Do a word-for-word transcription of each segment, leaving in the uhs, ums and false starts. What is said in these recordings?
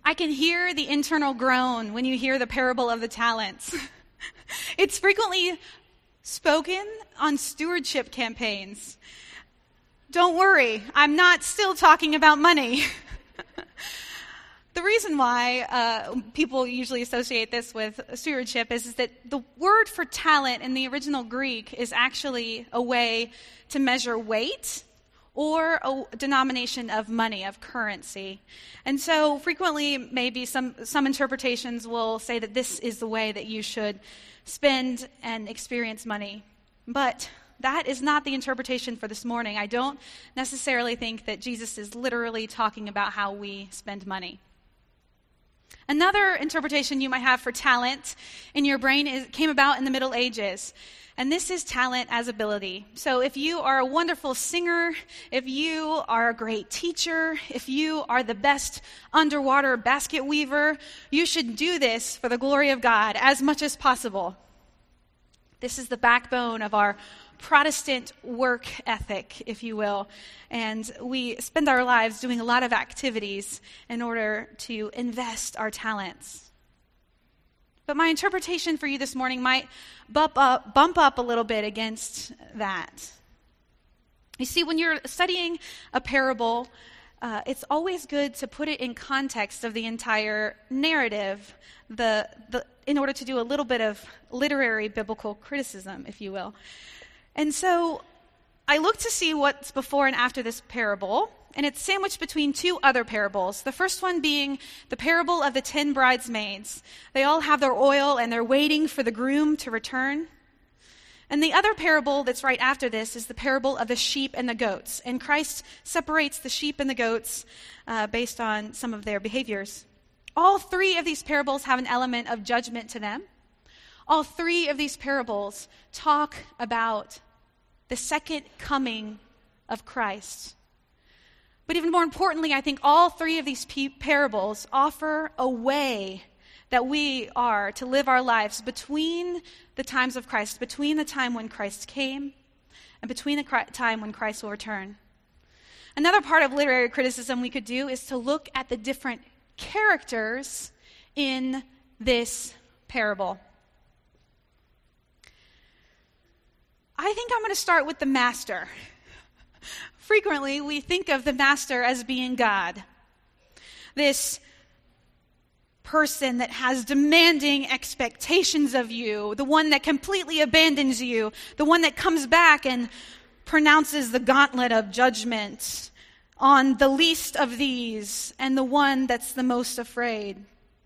I can hear the internal groan when you hear the parable of the talents. It's frequently spoken on stewardship campaigns. Don't worry, I'm not still talking about money. The reason why uh, people usually associate this with stewardship is, is that the word for talent in the original Greek is actually a way to measure weight or a denomination of money, of currency. And so frequently, maybe some, some interpretations will say that this is the way that you should spend and experience money. But that is not the interpretation for this morning. I don't necessarily think that Jesus is literally talking about how we spend money. Another interpretation you might have for talent in your brain is, came about in the Middle Ages. And this is talent as ability. So if you are a wonderful singer, if you are a great teacher, if you are the best underwater basket weaver, you should do this for the glory of God as much as possible. This is the backbone of our Protestant work ethic, if you will. And we spend our lives doing a lot of activities in order to invest our talents. But my interpretation for you this morning might bump up, bump up a little bit against that. You see, when you're studying a parable, uh, it's always good to put it in context of the entire narrative, the, the, in order to do a little bit of literary biblical criticism, if you will. And so I looked to see what's before and after this parable, and it's sandwiched between two other parables. The first one being the parable of the ten bridesmaids. They all have their oil and they're waiting for the groom to return. And the other parable that's right after this is the parable of the sheep and the goats. And Christ separates the sheep and the goats uh, based on some of their behaviors. All three of these parables have an element of judgment to them. All three of these parables talk about the second coming of Christ. But even more importantly, I think all three of these parables offer a way that we are to live our lives between the times of Christ, between the time when Christ came and between the time when Christ will return. Another part of literary criticism we could do is to look at the different characters in this parable. I think I'm going to start with the master. Frequently, we think of the master as being God. This person that has demanding expectations of you, the one that completely abandons you, the one that comes back and pronounces the gauntlet of judgment on the least of these and the one that's the most afraid.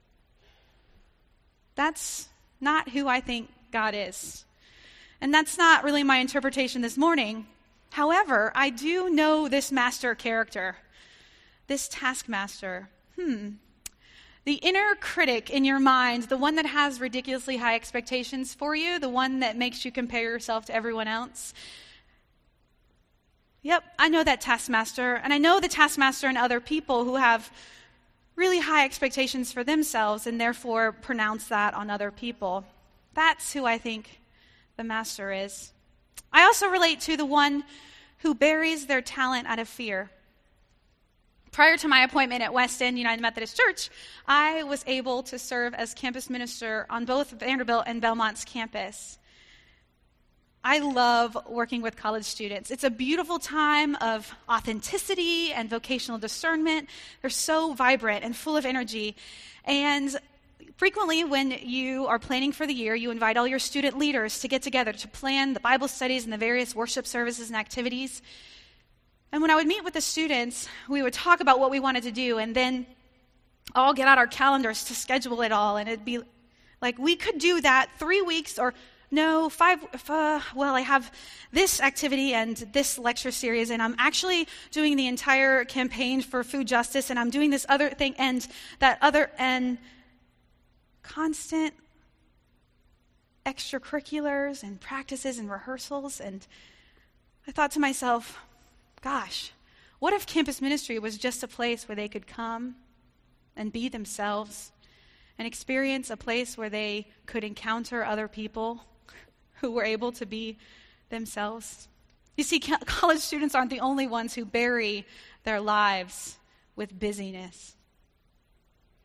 That's not who I think God is. And that's not really my interpretation this morning. However, I do know this master character, this taskmaster. Hmm. The inner critic in your mind, the one that has ridiculously high expectations for you, the one that makes you compare yourself to everyone else. Yep, I know that taskmaster, and I know the taskmaster and other people who have really high expectations for themselves and therefore pronounce that on other people. That's who I think the master is. I also relate to the one who buries their talent out of fear. Prior to my appointment at West End United Methodist Church, I was able to serve as campus minister on both Vanderbilt and Belmont's campus. I love working with college students. It's a beautiful time of authenticity and vocational discernment. They're so vibrant and full of energy. And frequently, when you are planning for the year, you invite all your student leaders to get together to plan the Bible studies and the various worship services and activities. And when I would meet with the students, we would talk about what we wanted to do, and then all get out our calendars to schedule it all. And it'd be like, we could do that three weeks or no, five, uh, well, I have this activity and this lecture series, and I'm actually doing the entire campaign for food justice, and I'm doing this other thing and that other, and constant extracurriculars and practices and rehearsals. And I thought to myself, gosh, what if campus ministry was just a place where they could come and be themselves and experience a place where they could encounter other people who were able to be themselves? You see, college students aren't the only ones who bury their lives with busyness.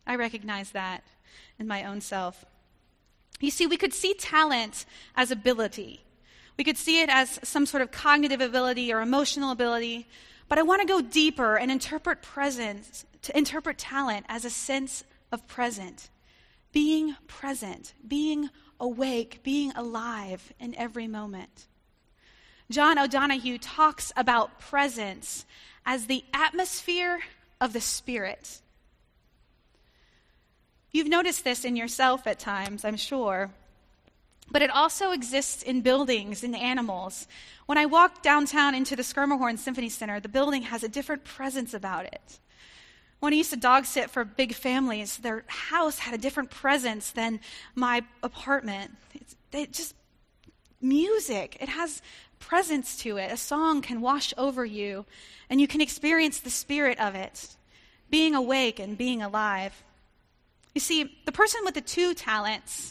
I recognize that in my own self. You see, we could see talent as ability. We could see it as some sort of cognitive ability or emotional ability, but I want to go deeper and interpret presence, to interpret talent as a sense of present, being present, being awake, being alive in every moment. John O'Donohue talks about presence as the atmosphere of the Spirit. You've noticed this in yourself at times, I'm sure. But it also exists in buildings, in animals. When I walk downtown into the Schermerhorn Symphony Center, the building has a different presence about it. When I used to dog sit for big families, their house had a different presence than my apartment. It's it just music. It has presence to it. A song can wash over you, and you can experience the spirit of it, being awake and being alive. You see, the person with the two talents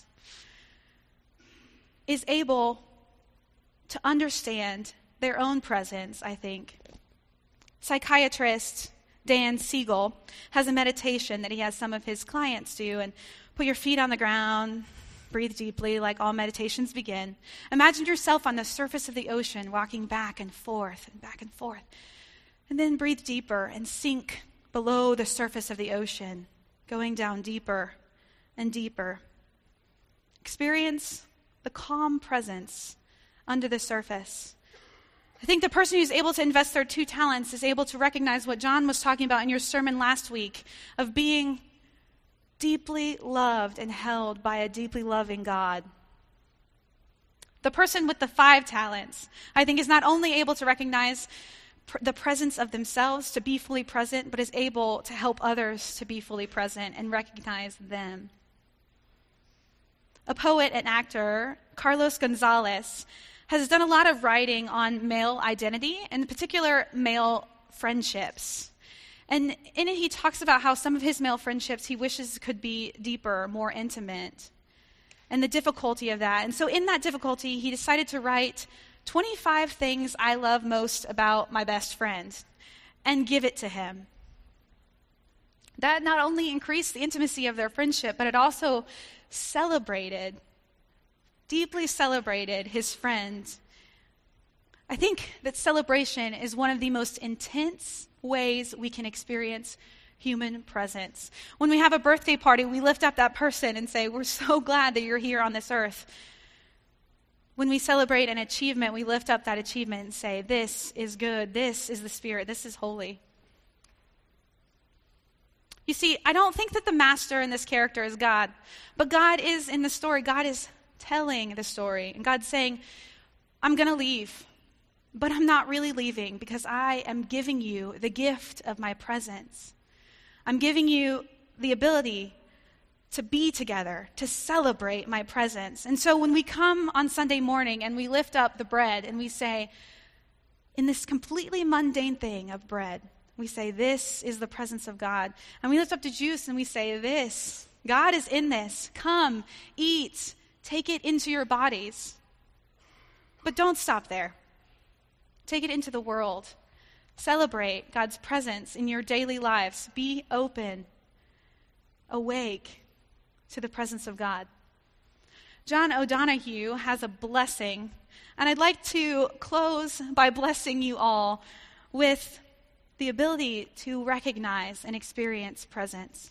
is able to understand their own presence, I think. Psychiatrist Dan Siegel has a meditation that he has some of his clients do, and put your feet on the ground, breathe deeply like all meditations begin. Imagine yourself on the surface of the ocean, walking back and forth and back and forth. And then breathe deeper and sink below the surface of the ocean, going down deeper and deeper. Experience the calm presence under the surface. I think the person who's able to invest their two talents is able to recognize what John was talking about in your sermon last week, of being deeply loved and held by a deeply loving God. The person with the five talents, I think, is not only able to recognize pr- the presence of themselves, to be fully present, but is able to help others to be fully present and recognize them. A poet and actor, Carlos Gonzalez, has done a lot of writing on male identity, and in particular, male friendships. And in it, he talks about how some of his male friendships he wishes could be deeper, more intimate, and the difficulty of that. And so in that difficulty, he decided to write twenty-five things I love most about my best friend and give it to him. That not only increased the intimacy of their friendship, but it also celebrated, deeply celebrated his friend. I think that celebration is one of the most intense ways we can experience human presence. When we have a birthday party, we lift up that person and say, we're so glad that you're here on this earth. When we celebrate an achievement, we lift up that achievement and say, this is good, this is the Spirit, this is holy. You see, I don't think that the master in this character is God, but God is in the story. God is telling the story, and God's saying, I'm going to leave, but I'm not really leaving, because I am giving you the gift of my presence. I'm giving you the ability to be together, to celebrate my presence. And so when we come on Sunday morning and we lift up the bread and we say, in this completely mundane thing of bread, we say, this is the presence of God. And we lift up the juice and we say, this, God is in this. Come, eat, take it into your bodies. But don't stop there. Take it into the world. Celebrate God's presence in your daily lives. Be open, awake to the presence of God. John O'Donohue has a blessing, and I'd like to close by blessing you all with the ability to recognize and experience presence.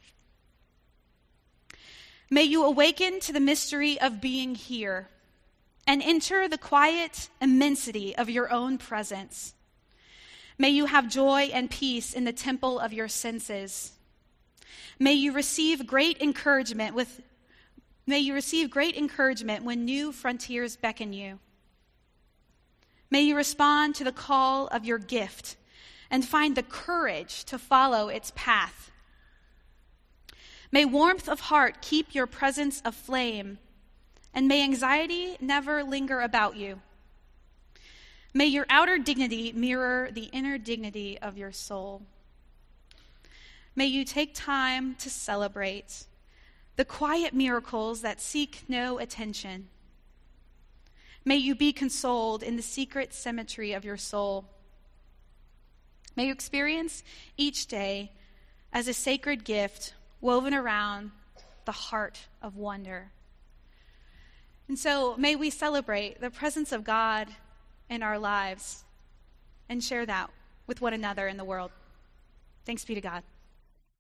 May you awaken to the mystery of being here and enter the quiet immensity of your own presence. May you have joy and peace in the temple of your senses. May you receive great encouragement with may you receive great encouragement when new frontiers beckon you. May you respond to the call of your gift and find the courage to follow its path. May warmth of heart keep your presence aflame, and may anxiety never linger about you. May your outer dignity mirror the inner dignity of your soul. May you take time to celebrate the quiet miracles that seek no attention. May you be consoled in the secret cemetery of your soul. May you experience each day as a sacred gift woven around the heart of wonder. And so may we celebrate the presence of God in our lives and share that with one another in the world. Thanks be to God.